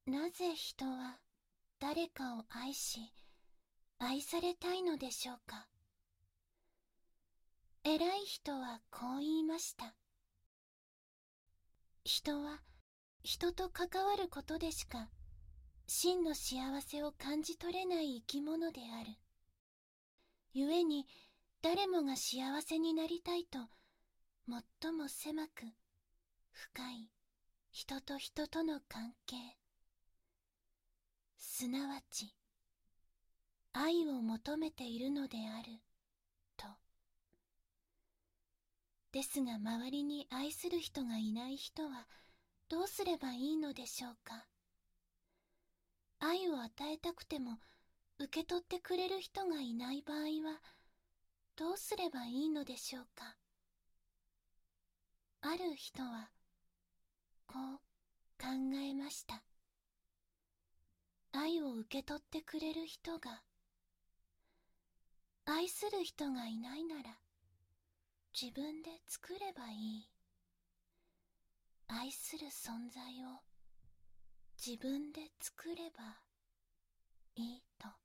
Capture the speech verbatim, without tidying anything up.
なぜ人は誰かを愛し、愛されたいのでしょうか。偉い人はこう言いました。人は人と関わることでしか真の幸せを感じ取れない生き物である。故に誰もが幸せになりたいと最も狭く深い人と人との関係、すなわち愛を求めているのであると。ですが周りに愛する人がいない人はどうすればいいのでしょうか。愛を与えたくても受け取ってくれる人がいない場合はどうすればいいのでしょうか。ある人はこう考えました。愛を受け取ってくれる人が、愛する人がいないなら自分で作ればいい。愛する存在を自分で作ればいいと。